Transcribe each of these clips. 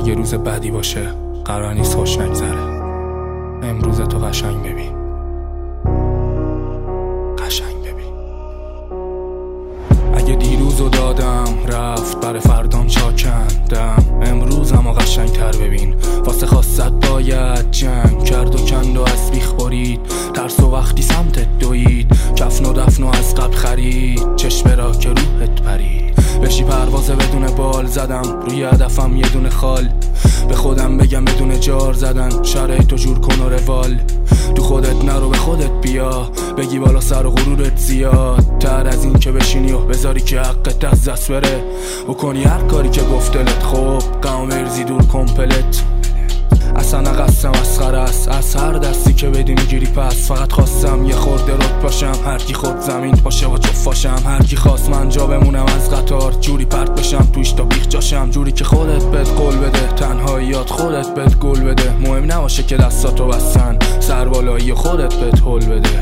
اگه روز بدی باشه قرار نیست خوش نگذره. امروز تو قشنگ ببین، قشنگ ببین. اگه دیروزو دادم رفت برای فردام چاکندم، امروزم و قشنگ تر ببین. واسه خواستت باید جنگ کرد و کند و از بیخ برید، ترس و وقتی سمتت دوید، کفن و دفن و از قبل خرید، چشم را که روحت پرید. بشی پروازه بدون بال زدم، روی هدفم یه دونه خال، به خودم بگم بدون جار زدن، شرایطو جور کن و روال. تو خودت نرو به خودت بیا، بگی بالا سر و غرورت زیاد تر از این که بشینی و بذاری که حقت از دست بره، و کنی هر کاری که گفتلت. خب قوم ورزی دور کمپلت، اصلا قصم مسخره است از هر دستی که بدی میگیری پس. فقط خواستم یه خورده رد باشم، هر کی خود زمین باشه و جفاشم، هر کی خواست من جا بمونم از قطار، جوری پرت بشم توش تا بیخ جاشم، جوری که خودت بهت قول بده، تنهاییات خودت بهت گل بده، مهم نباشه که دستاتو بستن، سربالایی خودت بهت هل بده.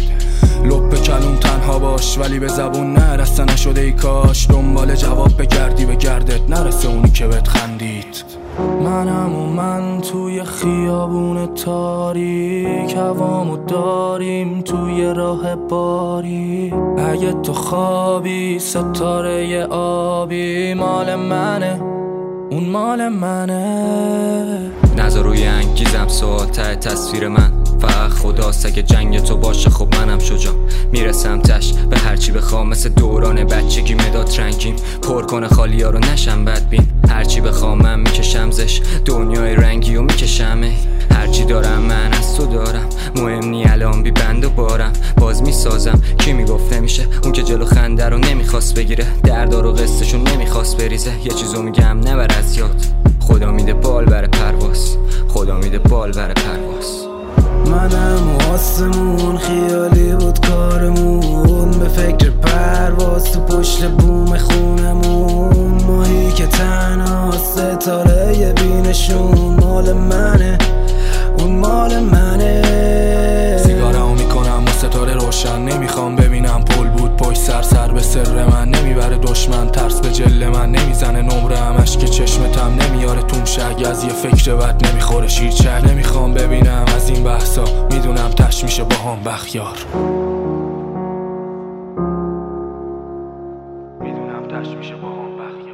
لب کلوم تنها باش ولی به زبون نرسته نشده ای کاش، دنبال جواب بگردی به گردت نرسه اونی که بهت خندید. منم و من توی خیابون تاریک، هوامو داریم توی راه باری، اگه تو خوابی ستاره آبی، مال منه اون مال منه. نظر روی انگیزم سوال ته تصویر من، فقط خداست اگه جنگ تو باشه خب منم شجاع، میرسم تش به هرچی بخوام، مثل دوران بچگی مداد رنگیم پر کنه خالی ها رو نشم بدبین، هرچی بخوام من میکشم زش، دنیای رنگی و میکشم، هرچی دارم من از تو دارم، مهم نی الان بی بند و بارم، باز میسازم. کی میگفت نمیشه؟ اون که جلو خنده رو نمیخواست بگیره، دردا رو قصهشون نمیخواست بریزه، یه چیزو میگم نبر از یاد، خدا میده بال بره پرواز، خدا میده بال بره پرواز. منم و آسمون خیالی بود کارمون، به فکر پرواز تو پشت بوم خونمون، ماهی که تنها ستاره بینشون، مال منه اون مال منه. سیگارمو میکنم و ستاره روشن، نمیخوام ببینم پل بود پشت سر به سر من، نمیبره دشمن ترس به جل من، نمیزنه نمره همش که چشمتم نمیاره تون شگ، از یه فکر بد نمیخوره شیرچک، نمیخوام ببینم از این بحثا، میدونم تش میشه با هم بخیار، میدونم تش میشه با هم بخیار.